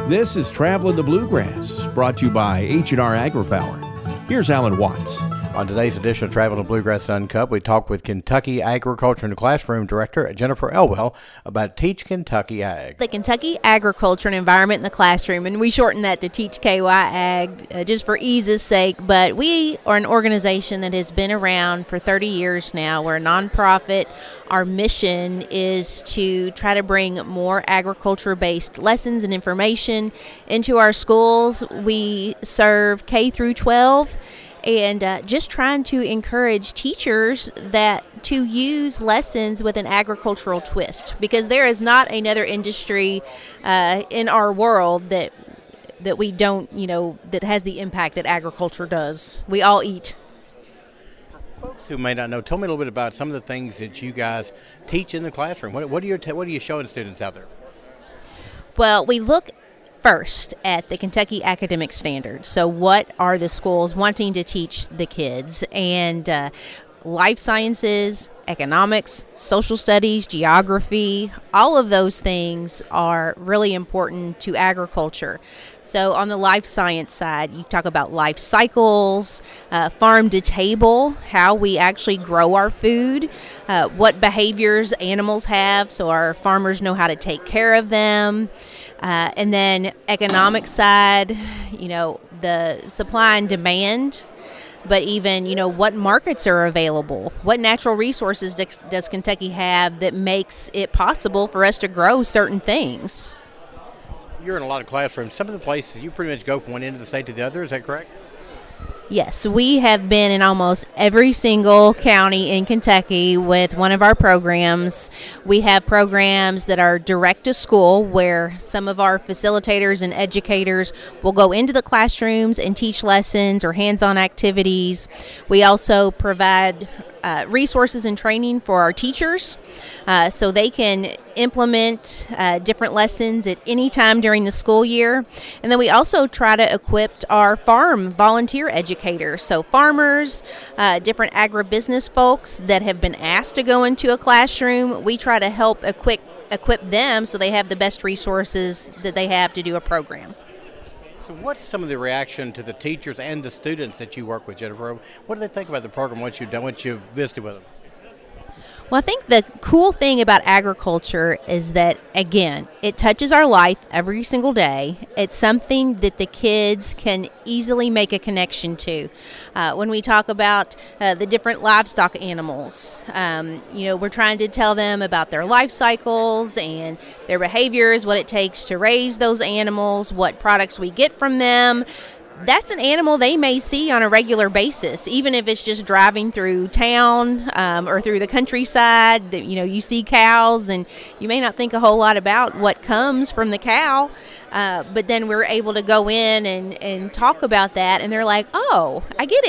This is Traveling the Bluegrass, brought to you by H&R AgriPower. Here's Alan Watts. On today's edition of Travel to Bluegrass Uncut, we talk with Kentucky Agriculture and Classroom Director Jennifer Elwell about Teach Kentucky Ag. The Kentucky Agriculture and Environment in the Classroom, and we shorten that to Teach KY Ag just for ease's sake, but we are an organization that has been around for 30 years now. We're a nonprofit. Our mission is to try to bring more agriculture-based lessons and information into our schools. We serve K through 12. And just trying to encourage teachers to use lessons with an agricultural twist, because there is not another industry in our world that we don't, that has the impact that agriculture does. We all eat. For folks who may not know, tell me a little bit about some of the things that you guys teach in the classroom. What are you showing students out there? Well, we look first at the Kentucky Academic Standards. So what are the schools wanting to teach the kids? And life sciences, economics, social studies, geography, all of those things are really important to agriculture. So on the life science side, you talk about life cycles, farm to table, how we actually grow our food, what behaviors animals have so our farmers know how to take care of them. And then economic side, the supply and demand, but even, what markets are available, what natural resources does Kentucky have that makes it possible for us to grow certain things. You're in a lot of classrooms. Some of the places you pretty much go from one end of the state to the other, is that correct? Yes, we have been in almost every single county in Kentucky with one of our programs. We have programs that are direct to school, where some of our facilitators and educators will go into the classrooms and teach lessons or hands-on activities. We also provide resources and training for our teachers so they can implement different lessons at any time during the school year. And then we also try to equip our farm volunteer educators, so farmers, different agribusiness folks that have been asked to go into a classroom. We try to help equip them so they have the best resources that they have to do a program. So what's some of the reaction to the teachers and the students that you work with, Jennifer? What do they think about the program once you've visited with them? Well, I think the cool thing about agriculture is that, again, it touches our life every single day. It's something that the kids can easily make a connection to. When we talk about the different livestock animals, we're trying to tell them about their life cycles and their behaviors, what it takes to raise those animals, what products we get from them. That's an animal they may see on a regular basis, even if it's just driving through town or through the countryside. You see cows, and you may not think a whole lot about what comes from the cow, but then we're able to go in and talk about that, and they're like, oh, I get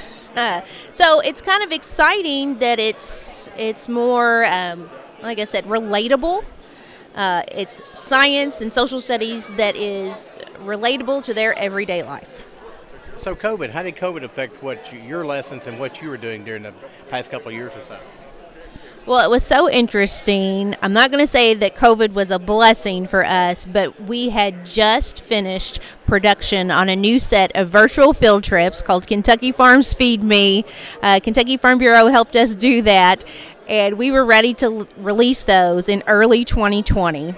it. So it's kind of exciting that it's more, like I said, relatable. It's science and social studies that is relatable to their everyday life. So how did COVID affect your lessons and what you were doing during the past couple of years or so? Well, it was so interesting. I'm not going to say that COVID was a blessing for us, but we had just finished production on a new set of virtual field trips called Kentucky Farms Feed Me. Kentucky Farm Bureau helped us do that, and we were ready to release those in early 2020.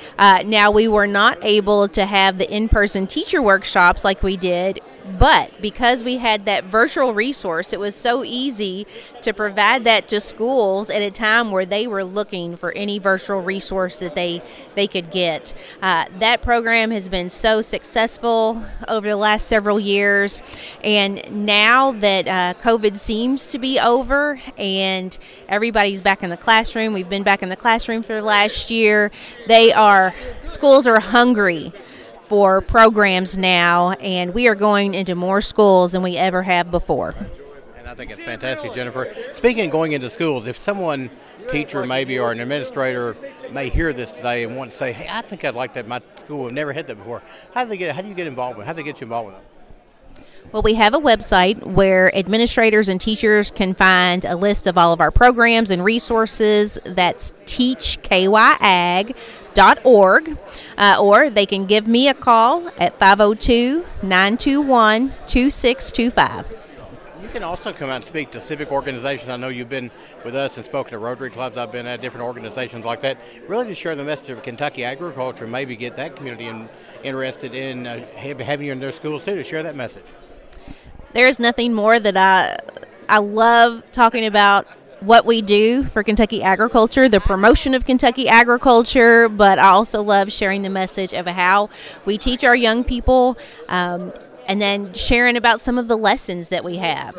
Now, we were not able to have the in-person teacher workshops like we did, but because we had that virtual resource, it was so easy to provide that to schools at a time where they were looking for any virtual resource that they could get. That program has been so successful over the last several years, and now that COVID seems to be over and everybody's back in the classroom, we've been back in the classroom for the last year, schools are hungry for programs now, and we are going into more schools than we ever have before. And I think it's fantastic, Jennifer. Speaking of going into schools, if someone, teacher maybe or an administrator, may hear this today and want to say, hey, I think I'd like that. My school have never had that before. How do you get involved with them? How do they get you involved with them? Well, we have a website where administrators and teachers can find a list of all of our programs and resources. That's Teach KY Ag. or they can give me a call at 502-921-2625. You can also come out and speak to civic organizations. I know you've been with us and spoken to Rotary clubs. I've been at different organizations like that. Really to share the message of Kentucky agriculture, maybe get that community interested in having you in their schools too, to share that message. There's nothing more that I love talking about what we do for Kentucky agriculture, the promotion of Kentucky agriculture, but I also love sharing the message of how we teach our young people, and then sharing about some of the lessons that we have.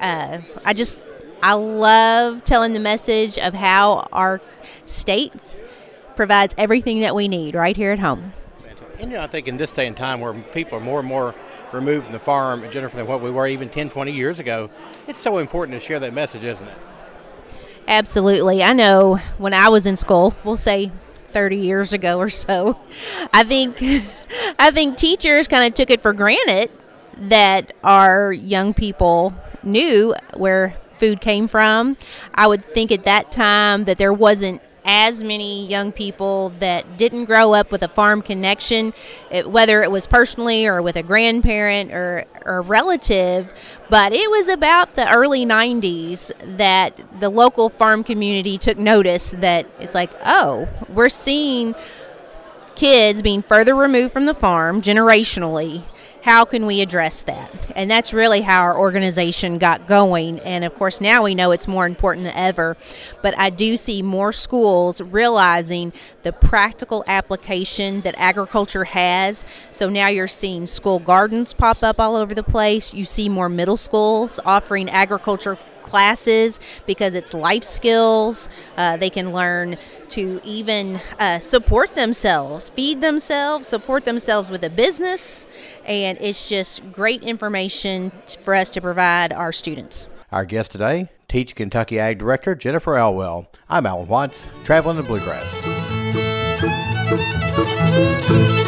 I love telling the message of how our state provides everything that we need right here at home. And I think in this day and time where people are more and more removed from the farm, Jennifer, than what we were even 10, 20 years ago, it's so important to share that message, isn't it? Absolutely. I know when I was in school, we'll say 30 years ago or so, I think teachers kind of took it for granted that our young people knew where food came from. I would think at that time that there wasn't as many young people that didn't grow up with a farm connection, whether it was personally or with a grandparent or a relative. But it was about the early 90s that the local farm community took notice that it's like, oh, we're seeing kids being further removed from the farm generationally. How can we address that? And that's really how our organization got going. And of course, now we know it's more important than ever. But I do see more schools realizing the practical application that agriculture has. So now you're seeing school gardens pop up all over the place. You see more middle schools offering agriculture classes because it's life skills. They can learn to even support themselves, feed themselves, support themselves with a business. And it's just great information for us to provide our students. Our guest today, Teach Kentucky Ag Director Jennifer Elwell. I'm Alan Watts, traveling the Bluegrass.